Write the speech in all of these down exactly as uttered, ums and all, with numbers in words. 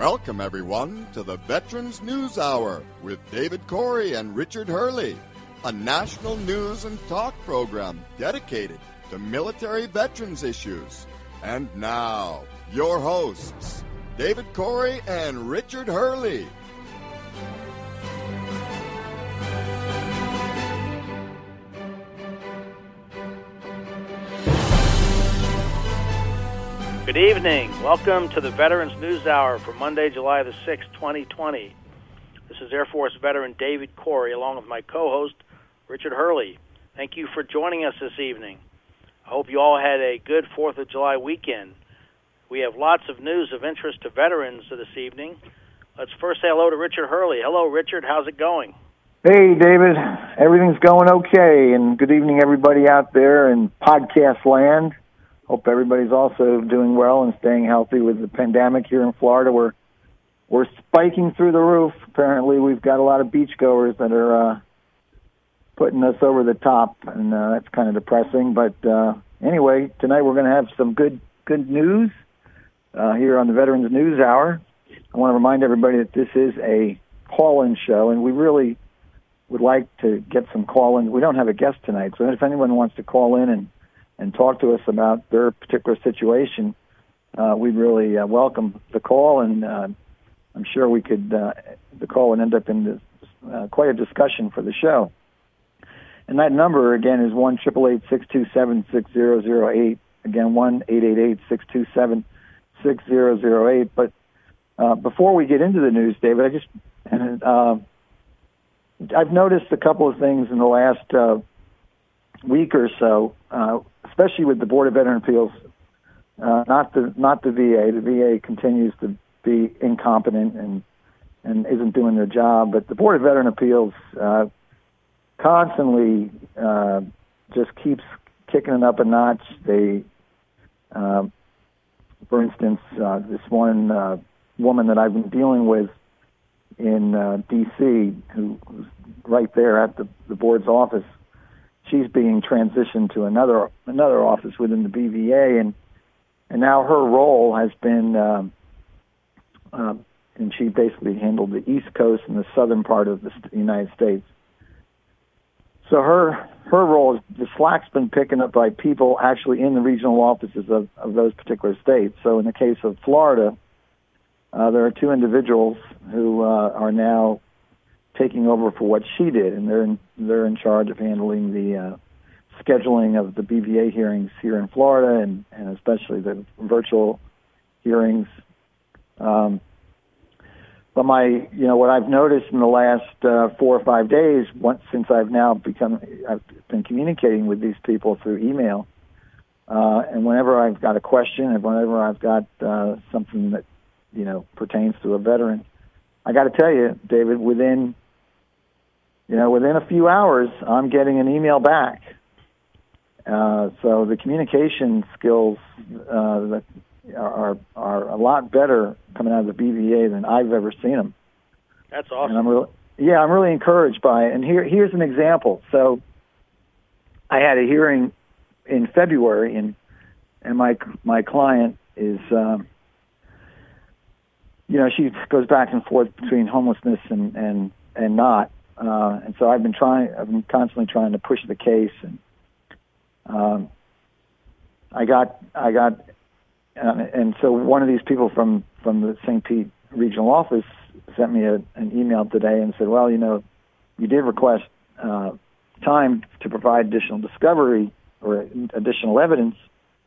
Welcome, everyone, to the Veterans News Hour with David Corey and Richard Hurley, a national news and talk program dedicated to military veterans issues. And now, your hosts, David Corey and Richard Hurley. Good evening. Welcome to the Veterans News Hour for Monday, July the sixth, twenty twenty. This is Air Force veteran David Corey, along with my co-host, Richard Hurley. Thank you for joining us this evening. I hope you all had a good fourth of July weekend. We have lots of news of interest to veterans this evening. Let's first say hello to Richard Hurley. Hello, Richard. How's it going? Hey, David. Everything's going okay, and good evening, everybody out there in podcast land. Hope everybody's also doing well and staying healthy with the pandemic here in Florida. We're we're spiking through the roof. Apparently, we've got a lot of beachgoers that are uh, putting us over the top, and uh, that's kind of depressing. But uh, anyway, tonight we're going to have some good good news uh, here on the Veterans News Hour. I want to remind everybody that this is a call-in show, and we really would like to get some call-ins. We don't have a guest tonight, so if anyone wants to call in and and talk to us about their particular situation, uh, we'd really uh, welcome the call, and uh, I'm sure we could, uh, the call would end up in this, uh, quite a discussion for the show. And that number, again, is one eight eight eight, six two seven, six zero zero eight. Again, one eight eight eight, six two seven, six zero zero eight. But uh, before we get into the news, David, I just, uh, I've noticed a couple of things in the last uh, week or so, uh, especially with the Board of Veteran Appeals, uh, not the not the V A. The V A continues to be incompetent and and isn't doing their job. But the Board of Veteran Appeals uh, constantly uh, just keeps kicking it up a notch. They, uh, for instance, uh, this one uh, woman that I've been dealing with in uh, D C, who, who's right there at the, the board's office, she's being transitioned to another another office within the B V A, and and now her role has been, um, uh, and she basically handled the East Coast and the southern part of the United States. So her her role is, the slack's been picking up by people actually in the regional offices of, of those particular states. So in the case of Florida, uh, there are two individuals who uh, are now taking over for what she did, and they're in, they're in charge of handling the uh, scheduling of the B V A hearings here in Florida, and, and especially the virtual hearings. Um, but my, you know, what I've noticed in the last uh, four or five days, once since I've now become, I've been communicating with these people through email, uh, and whenever I've got a question, and whenever I've got uh, something that, you know, pertains to a veteran, I got to tell you, David, within You know, within a few hours, I'm getting an email back. Uh, so the communication skills uh, that are are a lot better coming out of the B V A than I've ever seen them. That's awesome. And I'm really, yeah, I'm really encouraged by it. And here, here's an example. So I had a hearing in February, and and my my client is, um, you know, she goes back and forth between homelessness and and and not. Uh, and so I've been trying, I've been constantly trying to push the case, and um, I got, I got, uh, and so one of these people from, from the Saint Pete regional office sent me a, an email today and said, well, you know, you did request uh, time to provide additional discovery or additional evidence,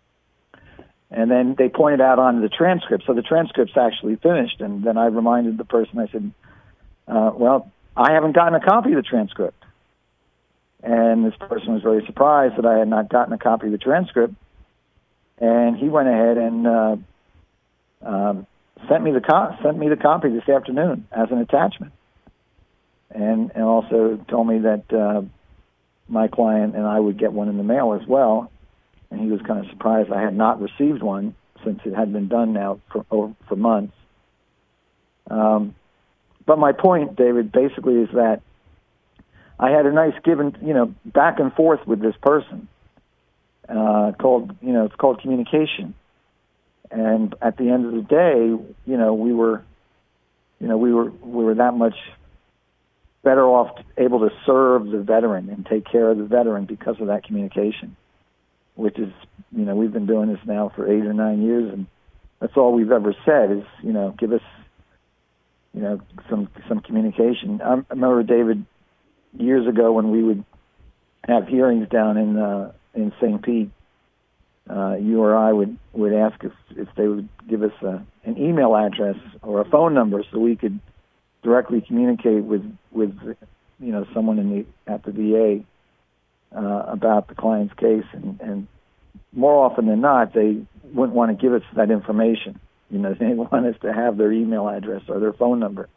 and then they pointed out on the transcript. So the transcript's actually finished, and then I reminded the person, I said, uh, well, I haven't gotten a copy of the transcript. And this person was very surprised that I had not gotten a copy of the transcript. And he went ahead and uh, um, sent me the co- sent me the copy this afternoon as an attachment. And and also told me that uh, my client and I would get one in the mail as well. And he was kind of surprised I had not received one since it had been done now for over, for months. Um, But my point, David, basically is that I had a nice give and, you know, back and forth with this person. Uh, called, you know, it's called communication. And at the end of the day, you know, we were you know, we were we were that much better off able to serve the veteran and take care of the veteran because of that communication, which is, you know, we've been doing this now for eight or nine years, and that's all we've ever said is, you know, give us, you know, some some communication. I remember, David, years ago when we would have hearings down in uh, in Saint Pete, uh, you or I would, would ask if, if they would give us a, an email address or a phone number so we could directly communicate with, with you know, someone in the at the V A uh, about the client's case, and, and more often than not, they wouldn't want to give us that information. You know, they want us to have their email address or their phone number.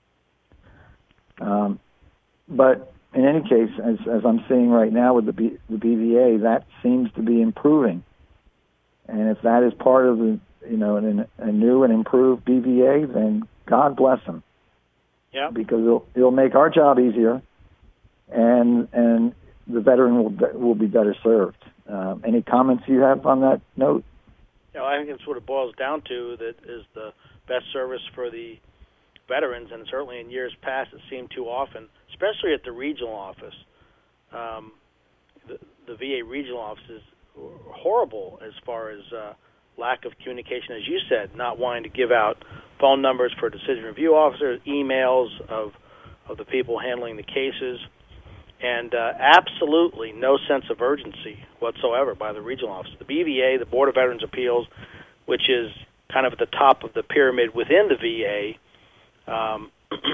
Um, but in any case, as, as I'm seeing right now with the, B, the B V A, that seems to be improving. And if that is part of the, you know, an, a new and improved B V A, then God bless them. Yeah. Because it'll, it'll make our job easier, and and the veteran will will be better served. Um, any comments you have on that note? You know, I think it's what it boils down to, that is the best service for the veterans, and certainly in years past it seemed too often, especially at the regional office. Um, the, the V A regional offices were horrible as far as uh, lack of communication, as you said, not wanting to give out phone numbers for decision review officers, emails of of the people handling the cases, and uh, absolutely no sense of urgency whatsoever by the regional office. The B V A, the Board of Veterans Appeals, which is kind of at the top of the pyramid within the V A, um,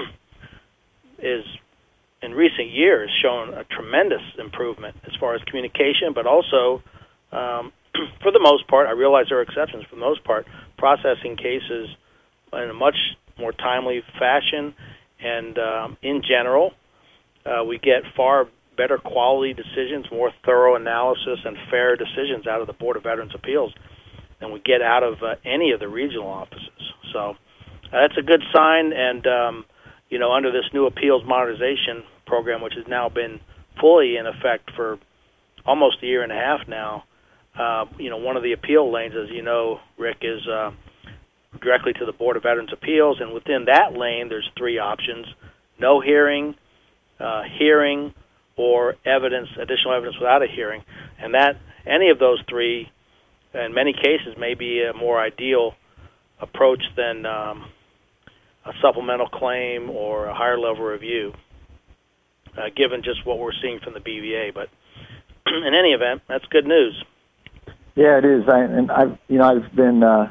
is in recent years shown a tremendous improvement as far as communication, but also, um, for the most part, I realize there are exceptions, for the most part, processing cases in a much more timely fashion, and um, in general, uh, we get far better quality decisions, more thorough analysis, and fair decisions out of the Board of Veterans Appeals than we get out of uh, any of the regional offices. So uh, that's a good sign, and um, you know, under this new appeals modernization program, which has now been fully in effect for almost a year and a half now, uh, you know, one of the appeal lanes, as you know, Rick, is uh, directly to the Board of Veterans Appeals, and within that lane there's three options: no hearing, uh, hearing, or evidence, additional evidence without a hearing. And that any of those three, in many cases, may be a more ideal approach than um, a supplemental claim or a higher level review, uh, given just what we're seeing from the B V A. But in any event, that's good news. Yeah, it is. I, and I've, you know, I've been, uh,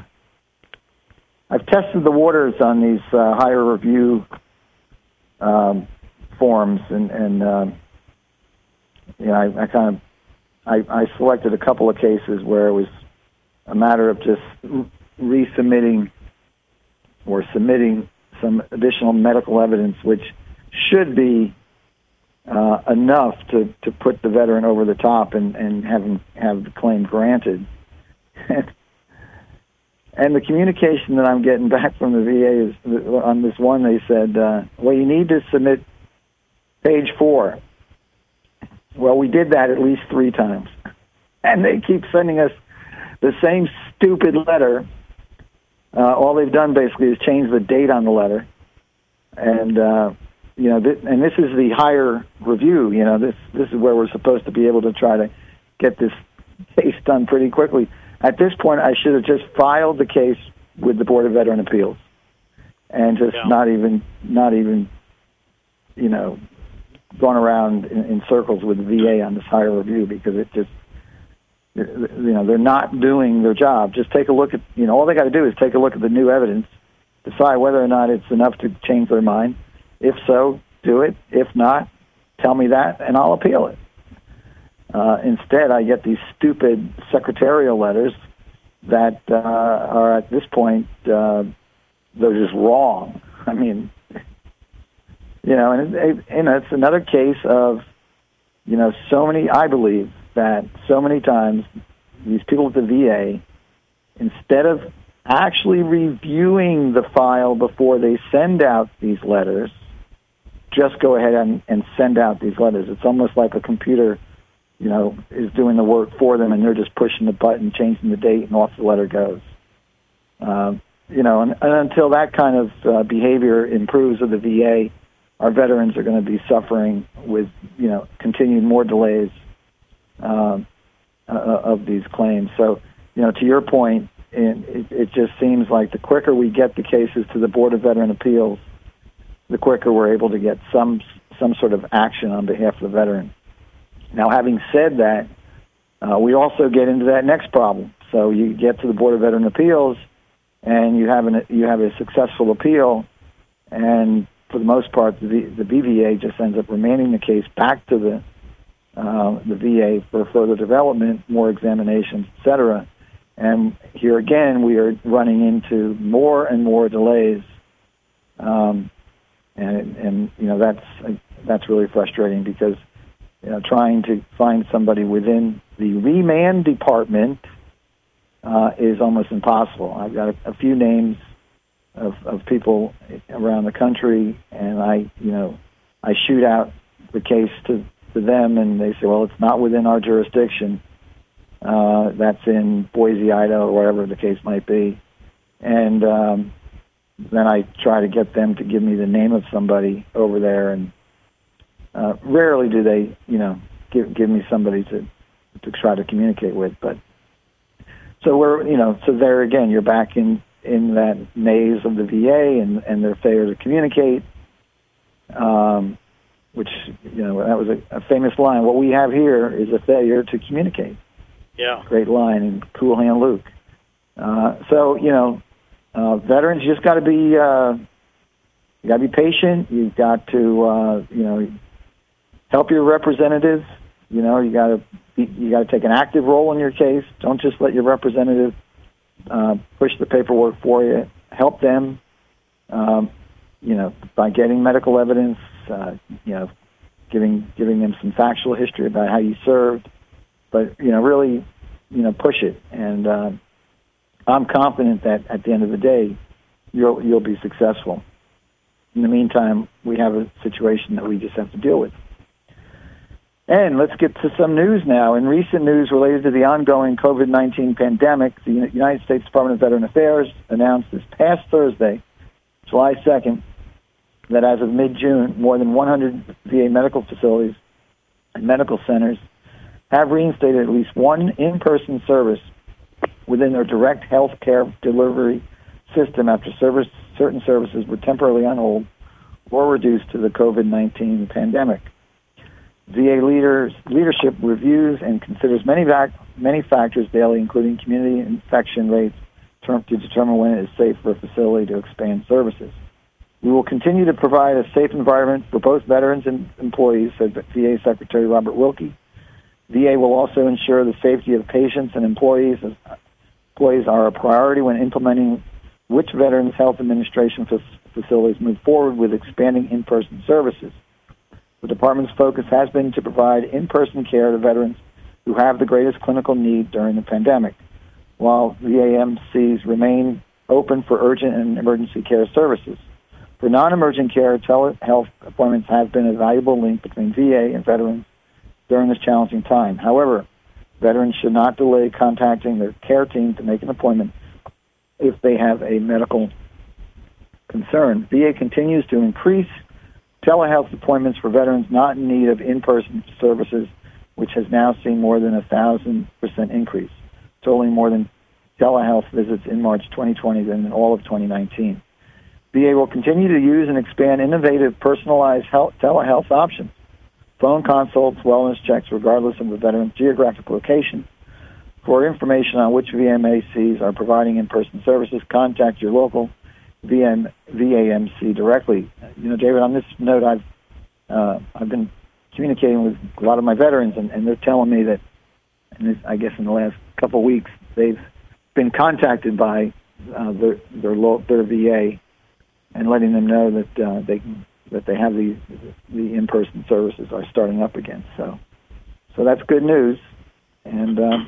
I've tested the waters on these uh, higher review um, forms, and, and uh, you know, I, I kind of, I, I selected a couple of cases where it was a matter of just resubmitting or submitting some additional medical evidence, which should be uh, enough to, to put the veteran over the top and, and have him have the claim granted. And the communication that I'm getting back from the V A is, on this one, they said, uh, well, you need to submit page four. Well, we did that at least three times. And they keep sending us the same stupid letter. Uh, all they've done basically is change the date on the letter. And, uh, you know, th- and this is the higher review. You know, this, this is where we're supposed to be able to try to get this case done pretty quickly. At this point, I should have just filed the case with the Board of Veteran Appeals and just yeah. not even, not even, you know, gone around in, in circles with the V A on this higher review, because it just, you know, they're not doing their job. Just take a look at, you know, all they got to do is take a look at the new evidence, decide whether or not it's enough to change their mind. If so, do it. If not, tell me that, and I'll appeal it. Uh, instead, I get these stupid secretarial letters that uh, are, at this point, uh, they're just wrong. I mean, you know, and, it, and it's another case of, you know, so many, I believe that so many times these people at the V A, instead of actually reviewing the file before they send out these letters, just go ahead and, and send out these letters. It's almost like a computer, you know, is doing the work for them, and they're just pushing the button, changing the date, and off the letter goes. Um, you know, and, and until that kind of uh, behavior improves of the V A, our veterans are going to be suffering with, you know, continued more delays um, uh, of these claims. So, you know, to your point, it, it just seems like the quicker we get the cases to the Board of Veteran Appeals, the quicker we're able to get some some sort of action on behalf of the veteran. Now, having said that, uh, we also get into that next problem. So you get to the Board of Veteran Appeals, and you have an you have a successful appeal, and for the most part, the, the B V A just ends up remanding the case back to the uh, the V A for further development, more examinations, et cetera. And here again, we are running into more and more delays, um, and and you know that's that's really frustrating because you know trying to find somebody within the remand department uh, is almost impossible. I've got a, a few names of of people around the country, and I you know I shoot out the case to, to them, and they say, well, it's not within our jurisdiction. Uh, that's in Boise, Idaho, or whatever the case might be. And um, then I try to get them to give me the name of somebody over there, and uh, rarely do they, you know, give give me somebody to to try to communicate with. But so we're, you know, so there again, you're back in, in that maze of the V A and, and their failure to communicate, um, which, you know, that was a, a famous line. What we have here is a failure to communicate. Yeah. Great line in Cool Hand Luke. Uh, so, you know, uh, veterans, you just got to be, uh, you got to be patient. You've got to, uh, you know, help your representative. You know, you got to you got to take an active role in your case. Don't just let your representative uh, push the paperwork for you. Help them, um, you know, by getting medical evidence. Uh, you know, giving giving them some factual history about how you served. But, you know, really, you know, push it. And uh, I'm confident that at the end of the day, you'll you'll be successful. In the meantime, we have a situation that we just have to deal with. And let's get to some news now. In recent news related to the ongoing COVID nineteen pandemic, the United States Department of Veteran Affairs announced this past Thursday, July second, that as of mid-June, more than one hundred V A medical facilities and medical centers have reinstated at least one in-person service within their direct health care delivery system after service, certain services were temporarily on hold or reduced to the COVID nineteen pandemic. V A leaders, leadership reviews and considers many, vac- many factors daily, including community infection rates, term- to determine when it is safe for a facility to expand services. We will continue to provide a safe environment for both veterans and employees, said V A Secretary Robert Wilkie. V A will also ensure the safety of patients and employees. Employees are a priority when implementing which Veterans Health Administration facilities move forward with expanding in-person services. The department's focus has been to provide in-person care to veterans who have the greatest clinical need during the pandemic, while V A M Cs remain open for urgent and emergency care services. For non-emergent care, telehealth appointments have been a valuable link between V A and veterans during this challenging time. However, veterans should not delay contacting their care team to make an appointment if they have a medical concern. V A continues to increase telehealth appointments for veterans not in need of in-person services, which has now seen more than a thousand percent increase, totaling more than telehealth visits in March twenty twenty than in all of twenty nineteen. V A will continue to use and expand innovative personalized health, telehealth options, phone consults, wellness checks, regardless of the veteran's geographic location. For information on which V A M Cs are providing in-person services, contact your local V A M C directly. You know, David, on this note, I've uh, I've been communicating with a lot of my veterans, and, and they're telling me that, and this, I guess in the last couple of weeks, they've been contacted by uh, their their, lo- their V A and letting them know that uh, they that they have the the in-person services are starting up again. So, so that's good news. And uh,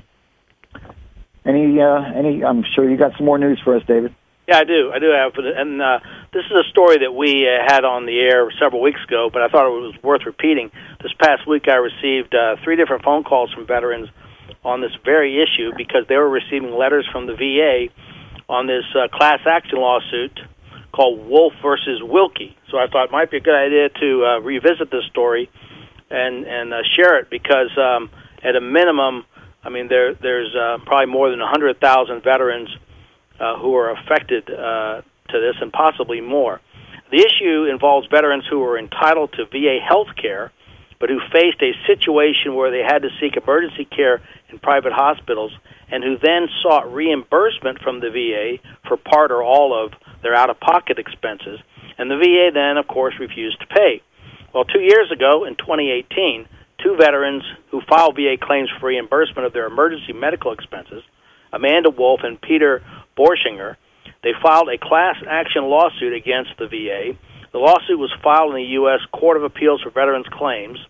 any uh, any, I'm sure you got some more news for us, David. Yeah, I do. I do have, and uh, this is a story that we uh, had on the air several weeks ago, but I thought it was worth repeating. This past week, I received uh, three different phone calls from veterans on this very issue because they were receiving letters from the V A on this uh, class action lawsuit called Wolf versus Wilkie. So I thought it might be a good idea to uh, revisit this story and and uh, share it because um, at a minimum, I mean, there there's uh, probably more than one hundred thousand veterans uh, who are affected uh, to this, and possibly more. The issue involves veterans who are entitled to V A health care, but who faced a situation where they had to seek emergency care in private hospitals, and who then sought reimbursement from the V A for part or all of their out-of-pocket expenses, and the V A then, of course, refused to pay. Well, two years ago, in twenty eighteen, two veterans who filed V A claims for reimbursement of their emergency medical expenses, Amanda Wolf and Peter Borschinger, they filed a class action lawsuit against the V A. The lawsuit was filed in the U S Court of Appeals for Veterans Claims,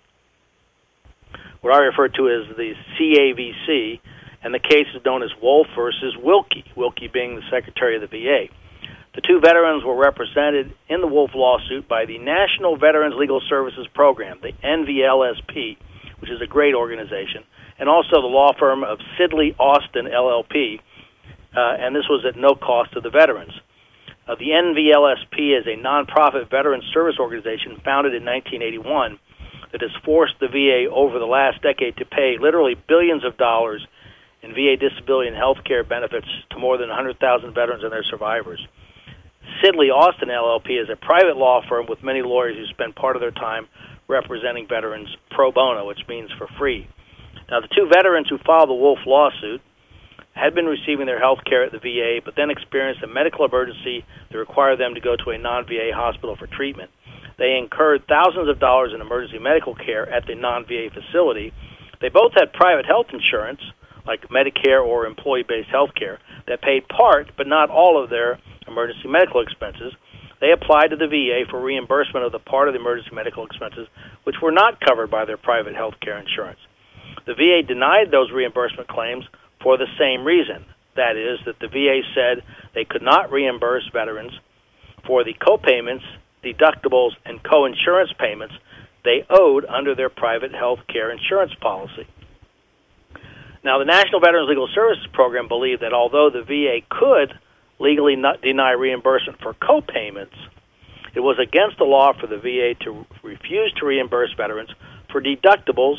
what I refer to as the C A V C, and the case is known as Wolf versus Wilkie, Wilkie being the Secretary of the V A. The two veterans were represented in the Wolf lawsuit by the National Veterans Legal Services Program, the N V L S P, which is a great organization, and also the law firm of Sidley Austin, L L P, uh, and this was at no cost to the veterans. Uh, the N V L S P is a nonprofit veteran service organization founded in nineteen eighty-one that has forced the V A over the last decade to pay literally billions of dollars in V A disability and health care benefits to more than one hundred thousand veterans and their survivors. Sidley Austin, L L P, is a private law firm with many lawyers who spend part of their time representing veterans pro bono, which means for free. Now, the two veterans who filed the Wolf lawsuit had been receiving their health care at the V A, but then experienced a medical emergency that required them to go to a non-V A hospital for treatment. They incurred thousands of dollars in emergency medical care at the non-V A facility. They both had private health insurance, like Medicare or employee-based health care, that paid part, but not all of their emergency medical expenses. They applied to the V A for reimbursement of the part of the emergency medical expenses which were not covered by their private health care insurance. The V A denied those reimbursement claims for the same reason. That is, that the V A said they could not reimburse veterans for the co-payments, deductibles, and co-insurance payments they owed under their private health care insurance policy. Now, the National Veterans Legal Services Program believed that although the V A could legally not deny reimbursement for co-payments, it was against the law for the V A to refuse to reimburse veterans for deductibles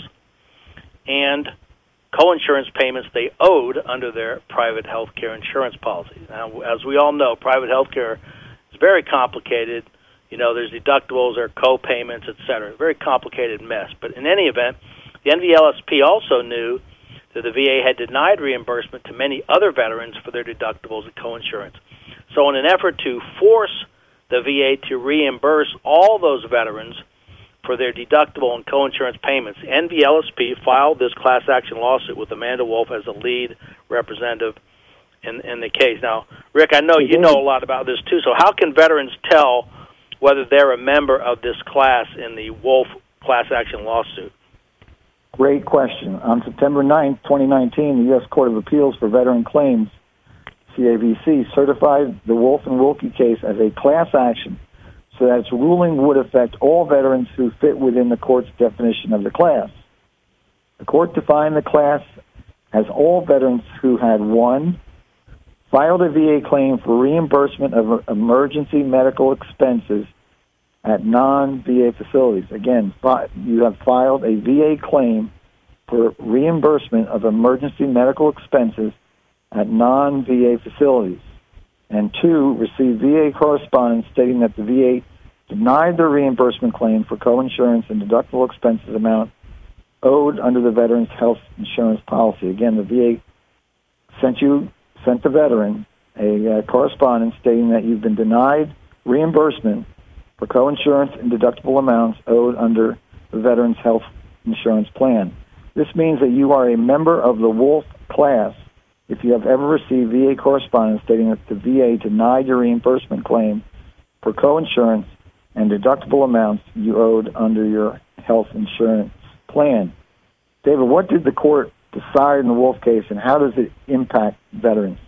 and co-insurance payments they owed under their private health care insurance policy. Now, as we all know, private health care is very complicated. You know, there's deductibles, there are co-payments, et cetera. Very complicated mess. But in any event, the N V L S P also knew that the V A had denied reimbursement to many other veterans for their deductibles and co-insurance. So in an effort to force the V A to reimburse all those veterans for their deductible and co-insurance payments, N V L S P filed this class action lawsuit with Amanda Wolf as a lead representative in, in the case. Now, Rick, I know you know a lot about this too, so how can veterans tell whether they're a member of this class in the Wolf class action lawsuit? Great question. On September ninth, twenty nineteen, the U S Court of Appeals for Veteran Claims, C A V C, certified the Wolf and Wilkie case as a class action so that its ruling would affect all veterans who fit within the court's definition of the class. The court defined the class as all veterans who had, one, filed a V A claim for reimbursement of emergency medical expenses at non-V A facilities. Again, you have filed a V A claim for reimbursement of emergency medical expenses at non-V A facilities. And two, received V A correspondence stating that the V A denied the reimbursement claim for co-insurance and deductible expenses amount owed under the Veterans Health Insurance Policy. Again, the V A sent you, sent the veteran a uh, correspondence stating that you've been denied reimbursement for co-insurance and deductible amounts owed under the Veterans Health Insurance Plan. This means that you are a member of the Wolf class if you have ever received V A correspondence stating that the V A denied your reimbursement claim for co-insurance and deductible amounts you owed under your health insurance plan. David, what did the court decide in the Wolf case, and how does it impact veterans?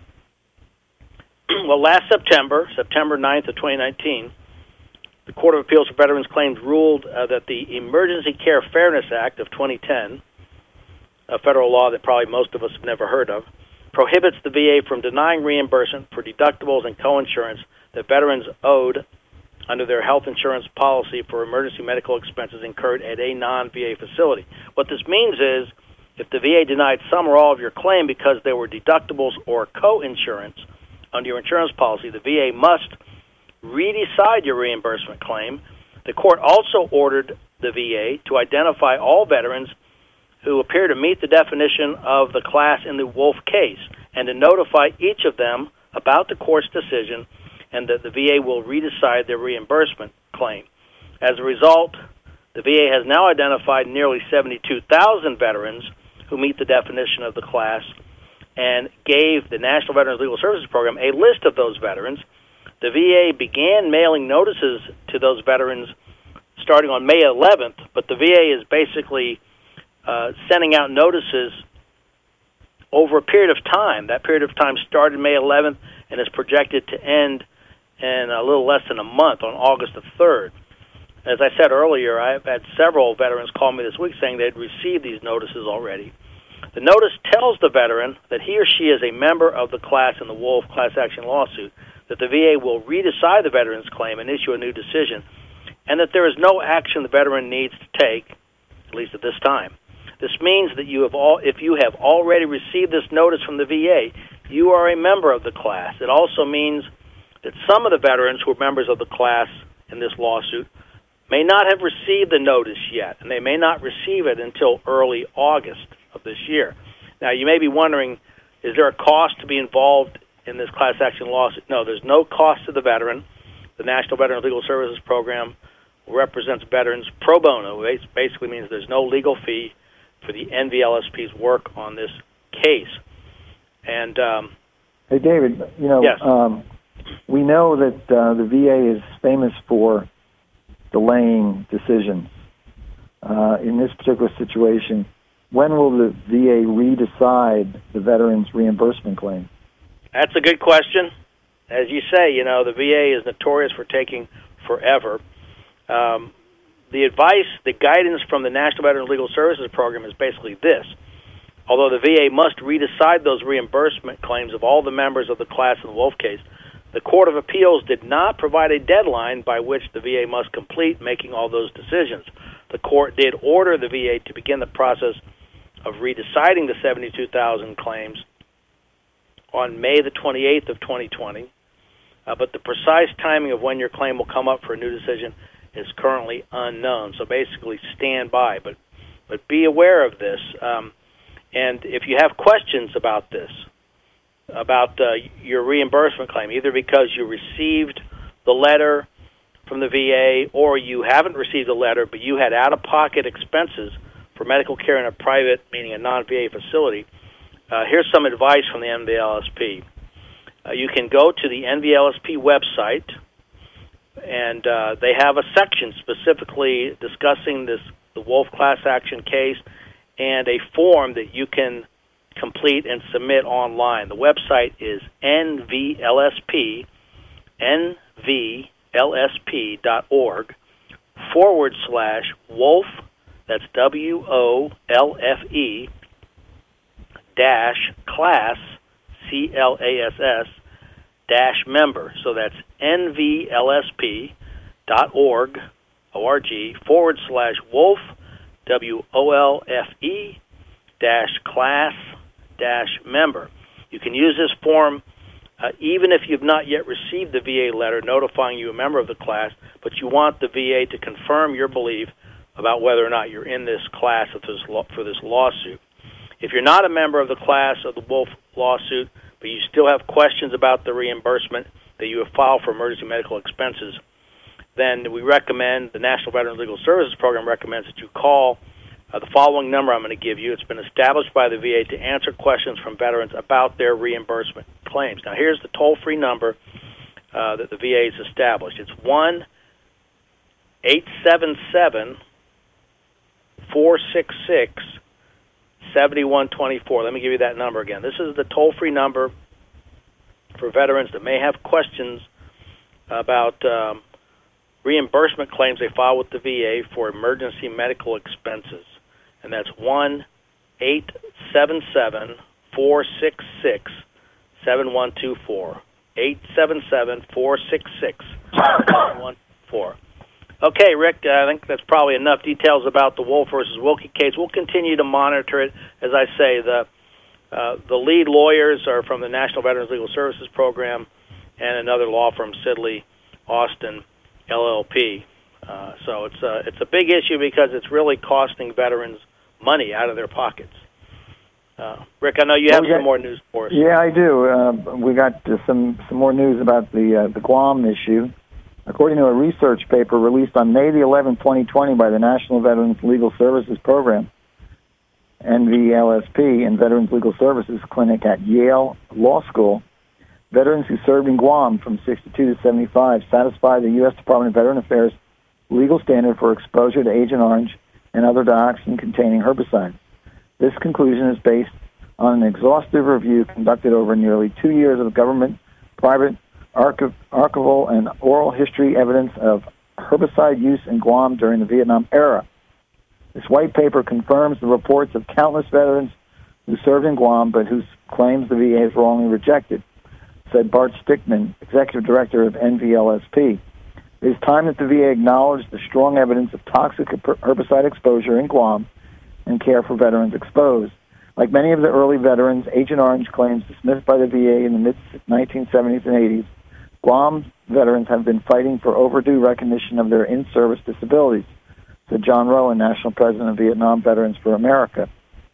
Well, last September, September ninth of twenty nineteen, the Court of Appeals for Veterans Claims ruled uh, that the Emergency Care Fairness Act of twenty ten, a federal law that probably most of us have never heard of, prohibits the V A from denying reimbursement for deductibles and coinsurance that veterans owed under their health insurance policy for emergency medical expenses incurred at a non-V A facility. What this means is, if the V A denied some or all of your claim because there were deductibles or co-insurance under your insurance policy, the V A must re-decide your reimbursement claim. The court also ordered the V A to identify all veterans who appear to meet the definition of the class in the Wolf case and to notify each of them about the court's decision and that the V A will re-decide their reimbursement claim. As a result, the V A has now identified nearly seventy-two thousand veterans who meet the definition of the class and gave the National Veterans Legal Services Program a list of those veterans. The V A began mailing notices to those veterans starting on May eleventh, but the V A is basically uh, sending out notices over a period of time. That period of time started May eleventh and is projected to end in a little less than a month on August the third. As I said earlier, I've had several veterans call me this week saying they'd received these notices already. The notice tells the veteran that he or she is a member of the class in the Wolf class action lawsuit, that the V A will re-decide the veteran's claim and issue a new decision, and that there is no action the veteran needs to take, at least at this time. This means that you have all, if you have already received this notice from the V A, you are a member of the class. It also means that some of the veterans who are members of the class in this lawsuit may not have received the notice yet, and they may not receive it until early August of this year. Now, you may be wondering, is there a cost to be involved in this class action lawsuit? No, there's no cost to the veteran. The National Veterans Legal Services Program represents veterans pro bono. It basically means there's no legal fee for the N V L S P's work on this case. And um, hey, David, you know, yes. um, we know that uh, the V A is famous for delaying decisions. Uh, in this particular situation, when will the V A re-decide the veteran's reimbursement claim? That's a good question. As you say, you know, the V A is notorious for taking forever. Um, the advice, the guidance from the National Veterans Legal Services Program is basically this. Although the V A must re-decide those reimbursement claims of all the members of the class in the Wolf case, the Court of Appeals did not provide a deadline by which the V A must complete making all those decisions. The court did order the V A to begin the process of re-deciding the seventy-two thousand claims on May the twenty-eighth of twenty twenty, uh, but the precise timing of when your claim will come up for a new decision is currently unknown. So basically, stand by, but but be aware of this. Um, and if you have questions about this, about uh, your reimbursement claim, either because you received the letter from the V A or you haven't received a letter, but you had out-of-pocket expenses for medical care in a private, meaning a non-V A facility, uh, here's some advice from the N V L S P. Uh, you can go to the N V L S P website, and uh, they have a section specifically discussing this the Wolf class action case and a form that you can complete and submit online. The website is N V L S P, N V L S P dot org forward slash Wolf, that's W O L F E, dash class, C L A S S, dash member. So that's N V L S P dot org, O R G, forward slash Wolf, W O L F E, dash class, dash member. You can use this form uh, even if you've not yet received the V A letter notifying you a member of the class, but you want the V A to confirm your belief about whether or not you're in this class of this law, for this lawsuit. If you're not a member of the class of the Wolf lawsuit, but you still have questions about the reimbursement that you have filed for emergency medical expenses, then we recommend, the National Veterans Legal Services Program recommends that you call uh, the following number I'm going to give you. It's been established by the V A to answer questions from veterans about their reimbursement claims. Now, here's the toll-free number uh, that the V A has established. It's one eight seven seven, four six six, seven one two four. Let me give you that number again. This is the toll-free number for veterans that may have questions about um, reimbursement claims they file with the V A for emergency medical expenses. And that's one eight seven seven, four six six, seven one two four. eight seven seven, four six six, seven one two four. Okay, Rick, I think that's probably enough details about the Wolf versus Wilkie case. We'll continue to monitor it. As I say, the uh, the lead lawyers are from the National Veterans Legal Services Program and another law firm, Sidley Austin, L L P. Uh, so it's a, it's a big issue because it's really costing veterans money out of their pockets. Uh, Rick, I know you have well, some got, more news for us. Yeah, I do. Uh, we got uh, some some more news about the uh, the Guam issue. According to a research paper released on May the eleventh, twenty twenty by the National Veterans Legal Services Program, N V L S P, and Veterans Legal Services Clinic at Yale Law School, veterans who served in Guam from sixty-two to seventy-five satisfy the U S Department of Veteran Affairs legal standard for exposure to Agent Orange and other dioxin containing herbicides. This conclusion is based on an exhaustive review conducted over nearly two years of government, private, archiv- archival, and oral history evidence of herbicide use in Guam during the Vietnam era. This white paper confirms the reports of countless veterans who served in Guam but whose claims the V A has wrongly rejected, said Bart Stickman, executive director of N V L S P. It is time that the V A acknowledge the strong evidence of toxic herbicide exposure in Guam and care for veterans exposed. Like many of the early veterans, Agent Orange claims dismissed by the V A in the mid nineteen seventies and eighties, Guam veterans have been fighting for overdue recognition of their in-service disabilities, said John Rowan, National President of Vietnam Veterans for America.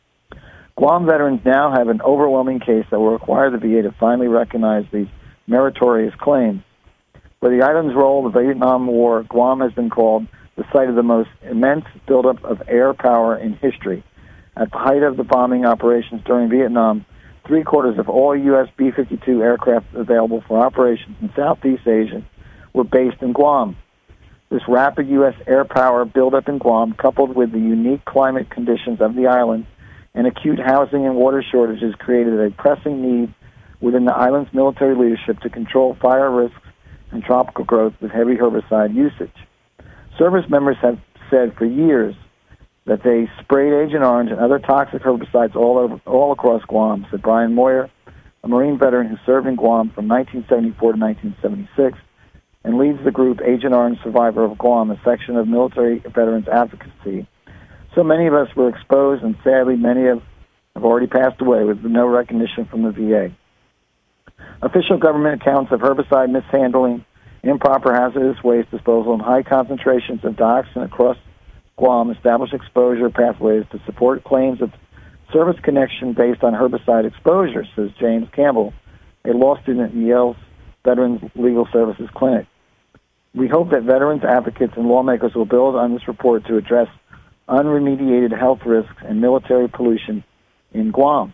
Guam veterans now have an overwhelming case that will require the V A to finally recognize these meritorious claims. For the island's role in the Vietnam War, Guam has been called the site of the most immense buildup of air power in history. At the height of the bombing operations during Vietnam, three-quarters of all U S B fifty-two aircraft available for operations in Southeast Asia were based in Guam. This rapid U S air power buildup in Guam, coupled with the unique climate conditions of the island and acute housing and water shortages, created a pressing need within the island's military leadership to control fire risks and tropical growth with heavy herbicide usage. Service members have said for years that they sprayed Agent Orange and other toxic herbicides all over, all across Guam, said Brian Moyer, a Marine veteran who served in Guam from nineteen seventy-four to nineteen seventy-six and leads the group Agent Orange Survivor of Guam, a section of military veterans advocacy. So many of us were exposed, and sadly many have, have already passed away with no recognition from the V A. Official government accounts of herbicide mishandling, improper hazardous waste disposal, and high concentrations of dioxin across Guam establish exposure pathways to support claims of service connection based on herbicide exposure, says James Campbell, a law student at Yale's Veterans Legal Services Clinic. We hope that veterans, advocates, and lawmakers will build on this report to address unremediated health risks and military pollution in Guam.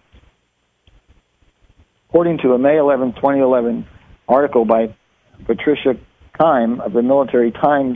According to a May eleventh, twenty eleven article by Patricia Kime of the Military Times,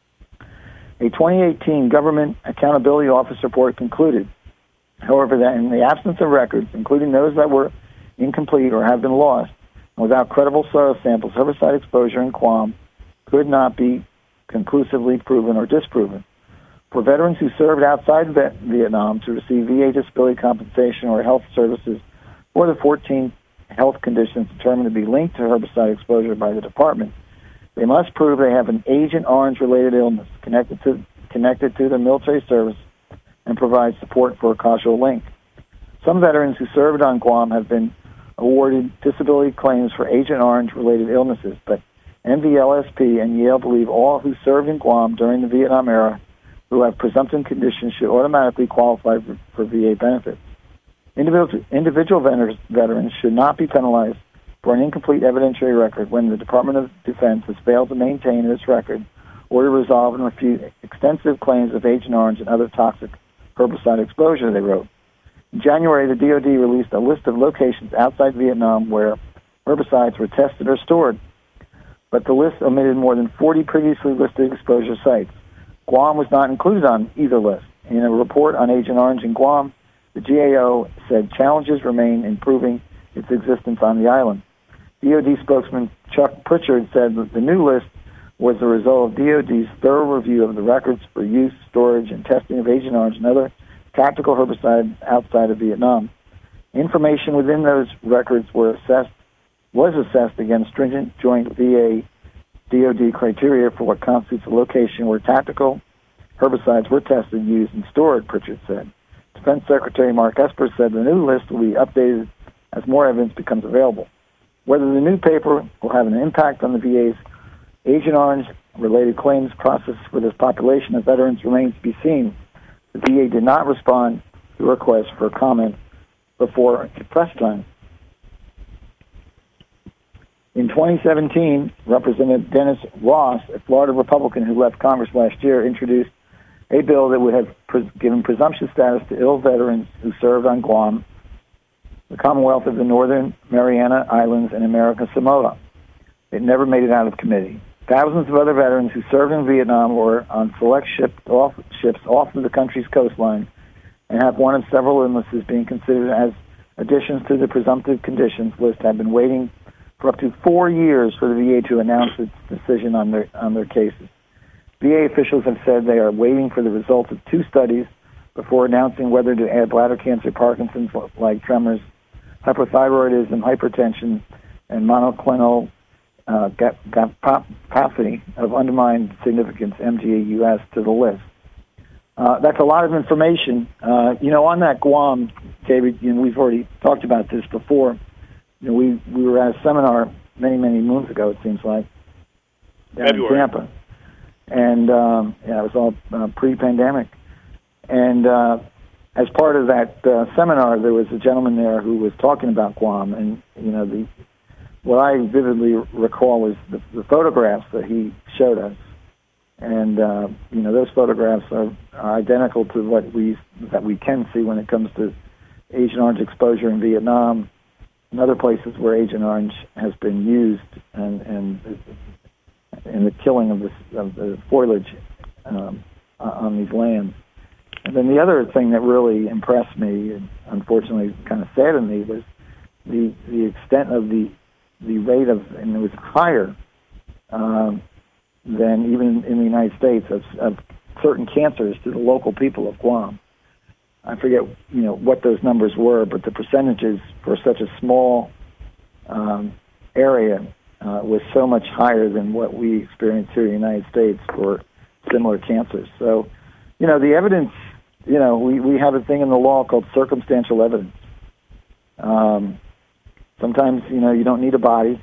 a twenty eighteen Government Accountability Office report concluded, however, that in the absence of records, including those that were incomplete or have been lost, and without credible soil samples, herbicide exposure in Guam could not be conclusively proven or disproven. For veterans who served outside Vietnam to receive V A disability compensation or health services for the fourteen health conditions determined to be linked to herbicide exposure by the department, they must prove they have an Agent Orange-related illness connected to connected to their military service and provide support for a causal link. Some veterans who served on Guam have been awarded disability claims for Agent Orange-related illnesses, but N V L S P and Yale believe all who served in Guam during the Vietnam era who have presumptive conditions should automatically qualify for, for V A benefits. Individual, individual veterans should not be penalized for an incomplete evidentiary record when the Department of Defense has failed to maintain this record or to resolve and refute extensive claims of Agent Orange and other toxic herbicide exposure, they wrote. In January, the D O D released a list of locations outside Vietnam where herbicides were tested or stored, but the list omitted more than forty previously listed exposure sites. Guam was not included on either list. In a report on Agent Orange in Guam, the G A O said challenges remain in proving its existence on the island. D O D spokesman Chuck Pritchard said that the new list was the result of D O D's thorough review of the records for use, storage, and testing of Agent Orange and other tactical herbicides outside of Vietnam. Information within those records were assessed, was assessed against stringent joint V A D O D criteria for what constitutes a location where tactical herbicides were tested, used, and stored, Pritchard said. Defense Secretary Mark Esper said the new list will be updated as more evidence becomes available. Whether the new paper will have an impact on the V A's Agent Orange-related claims process for this population of veterans remains to be seen. The V A did not respond to a request for comment before press time. In twenty seventeen, Representative Dennis Ross, a Florida Republican who left Congress last year, introduced a bill that would have pres- given presumption status to ill veterans who served on Guam, the Commonwealth of the Northern Mariana Islands, and American Samoa. It never made it out of committee. Thousands of other veterans who served in Vietnam were on select ship off, ships off of the country's coastline and have one of several illnesses being considered as additions to the presumptive conditions list have been waiting for up to four years for the V A to announce its decision on their on their cases. V A officials have said they are waiting for the results of two studies before announcing whether to add bladder cancer, Parkinson's-like tremors, hypothyroidism, hypertension, and monoclonal uh, gapopathy of undefined significance, M G U S, to the list. Uh, that's a lot of information. Uh, you know, on that Guam, David, you know, we've already talked about this before. You know, we, we were at a seminar many, many moons ago, it seems like, down February. in Tampa. And um, yeah, it was all uh, pre-pandemic. And uh, as part of that uh, seminar, there was a gentleman there who was talking about Guam. And, you know, the what I vividly recall is the, the photographs that he showed us. And, uh, you know, those photographs are, are identical to what we that we can see when it comes to Agent Orange exposure in Vietnam and other places where Agent Orange has been used and, and in the killing of, this, of the foliage um, on these lands. And then the other thing that really impressed me, and unfortunately kind of saddened me, was the the extent of the the rate of, and it was higher um, than even in the United States, of, of certain cancers to the local people of Guam. I forget, you know, what those numbers were, but the percentages for such a small um, area uh, was so much higher than what we experience here in the United States for similar cancers. So, you know, the evidence, you know, we, we have a thing in the law called circumstantial evidence. Um, sometimes, you know, you don't need a body.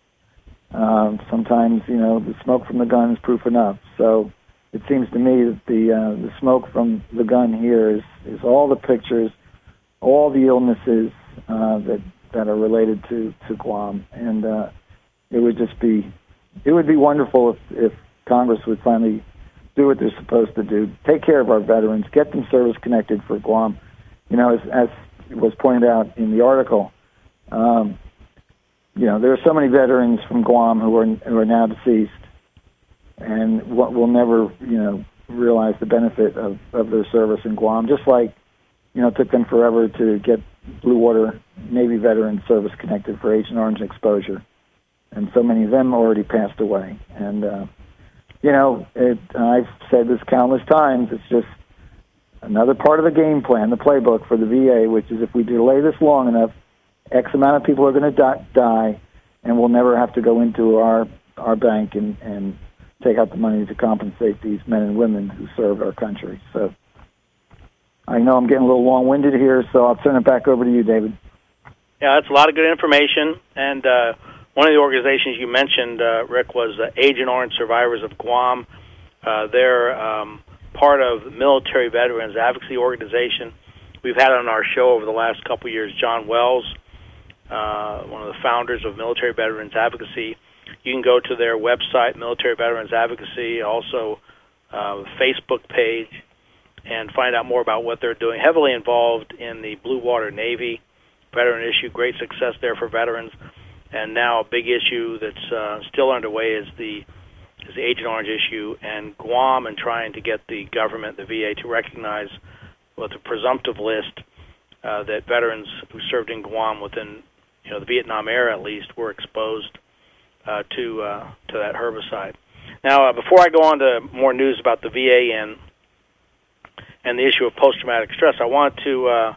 Um, sometimes, you know, the smoke from the gun is proof enough. So it seems to me that the uh, the smoke from the gun here is, is all the pictures, all the illnesses uh, that that are related to, to Guam. And uh, it would just be, it would be wonderful if, if Congress would finally do what they're supposed to do, take care of our veterans, get them service-connected for Guam. You know, as, as was pointed out in the article, um, you know, there are so many veterans from Guam who are who are now deceased, and what will never, you know, realize the benefit of, of their service in Guam. Just like, you know, it took them forever to get Blue Water Navy veterans service connected for Agent Orange exposure, and so many of them already passed away. And uh, you know, it, I've said this countless times. It's just another part of the game plan, the playbook for the V A, which is if we delay this long enough, X amount of people are going to die, die, and we'll never have to go into our our bank and, and take out the money to compensate these men and women who serve our country. So I know I'm getting a little long-winded here, so I'll turn it back over to you, David. Yeah, that's a lot of good information. And uh, one of the organizations you mentioned, uh, Rick, was uh, Agent Orange Survivors of Guam. Uh, they're um, part of the Military Veterans Advocacy Organization. We've had on our show over the last couple of years John Wells, uh, one of the founders of Military Veterans Advocacy. You can go to their website, Military Veterans Advocacy, also uh, Facebook page, and find out more about what they're doing. Heavily involved in the Blue Water Navy veteran issue, great success there for veterans. And now a big issue that's uh, still underway is the is the Agent Orange issue, and Guam, and trying to get the government, the V A, to recognize with a presumptive list uh, that veterans who served in Guam within, you know, the Vietnam era at least, were exposed uh, to uh, to that herbicide. Now, uh, before I go on to more news about the V A and and the issue of post-traumatic stress, I want to uh,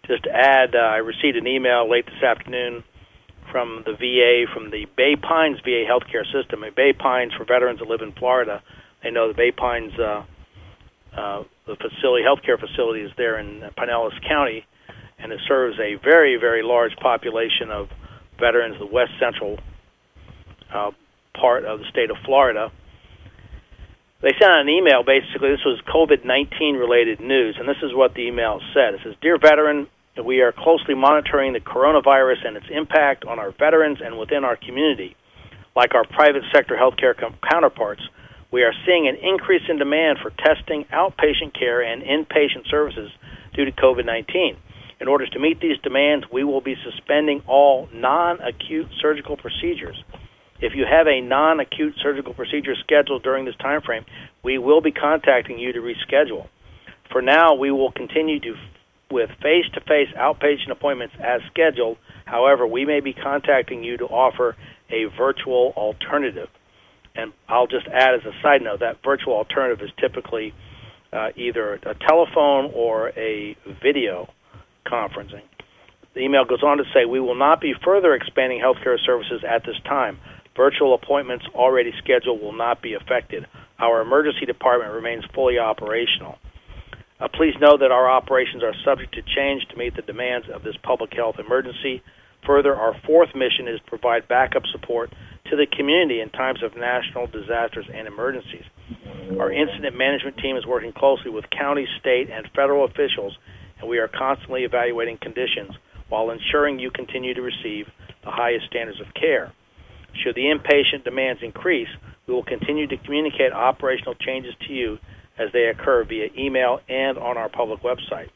just to add, uh, I received an email late this afternoon from the V A, from the Bay Pines V A healthcare system. And Bay Pines, for veterans that live in Florida, they know the Bay Pines, uh, uh, the facility, healthcare facility is there in Pinellas County, and it serves a very, very large population of veterans, the west central uh, part of the state of Florida. They sent out an email, basically, this was COVID nineteen related news, and this is what the email said. It says, "Dear veteran, we are closely monitoring the coronavirus and its impact on our veterans and within our community. Like our private sector healthcare com- counterparts, we are seeing an increase in demand for testing, outpatient care, and inpatient services due to COVID nineteen. In order to meet these demands, we will be suspending all non-acute surgical procedures. If you have a non-acute surgical procedure scheduled during this time frame, we will be contacting you to reschedule. For now, we will continue to with face-to-face outpatient appointments as scheduled. However, we may be contacting you to offer a virtual alternative." And I'll just add as a side note, that virtual alternative is typically uh, either a telephone or a video conferencing. The email goes on to say, "We will not be further expanding healthcare services at this time. Virtual appointments already scheduled will not be affected. Our emergency department remains fully operational. Uh, please know that our operations are subject to change to meet the demands of this public health emergency. Further, our fourth mission is to provide backup support to the community in times of national disasters and emergencies. Our incident management team is working closely with county, state, and federal officials, and we are constantly evaluating conditions while ensuring you continue to receive the highest standards of care. Should the inpatient demands increase, we will continue to communicate operational changes to you as they occur via email and on our public website.